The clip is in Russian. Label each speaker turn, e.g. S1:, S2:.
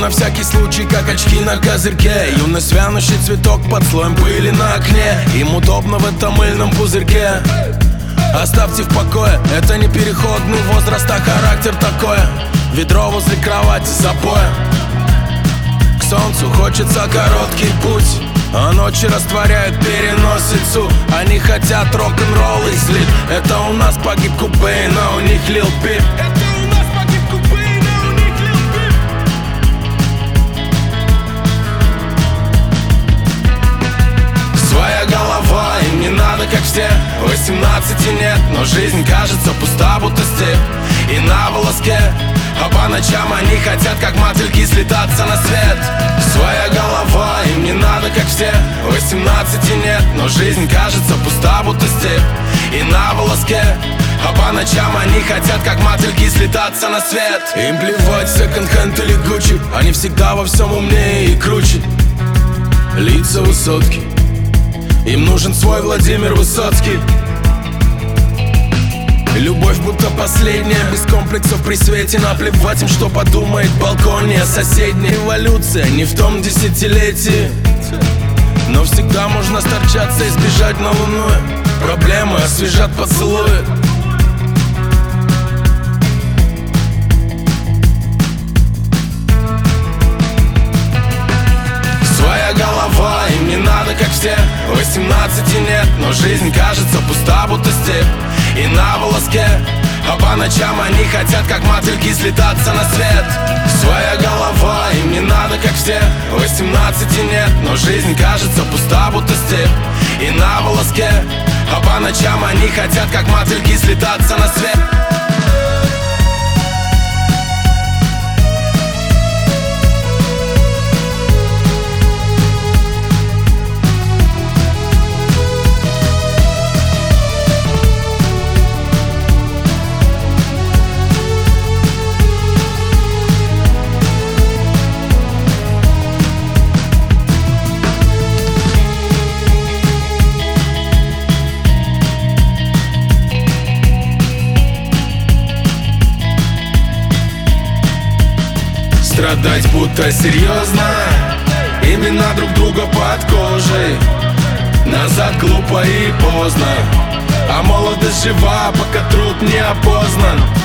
S1: на всякий случай, как очки на козырьке. Юность вянущий цветок под слоем пыли на окне. Им удобно в этом мыльном пузырьке. Оставьте в покое, это не переходный возраст, а характер такой. Ведро возле кровати с запоем. К солнцу хочется короткий путь, а ночи растворяют переносицу. Они хотят рок-н-ролл и слит. Это у нас погиб Кобейн, а у них Лил Пип. Своя голова, им не надо, как все. 18 нет, но жизнь кажется пуста, будто степь. И на волоске, а по ночам они хотят, как мотыльки, слетаться на свет. Своя голова, им не надо, как все. 18 нет, но жизнь кажется пуста, будто степь. И на волоске, а по ночам они хотят, как мотыльки, слетаться на свет. Им плевать, секонд-хенд или Гуччи, они всегда во всем умнее и круче. Лица высотки, им нужен свой Владимир Высоцкий. Любовь будто последняя, без комплексов при свете. Наплевать им, что подумает балкония соседняя. Эволюция не в том десятилетии, но всегда можно сторчаться и сбежать на луну. Проблемы освежат поцелуи. Своя голова, им не надо, как все. 18 нет, но жизнь кажется пуста, будто степь. И на волоске, а по ночам они хотят, как мотыльки, слетаться на свет. Своя голова, им не надо, как все. 18 нет, но жизнь кажется пуста, будто степь. И на волоске, а по ночам они хотят, как мотыльки, слетаться на свет. Страдать будто серьезно, имена друг друга под кожей. Назад глупо и поздно, а молодость жива, пока труд не опознан.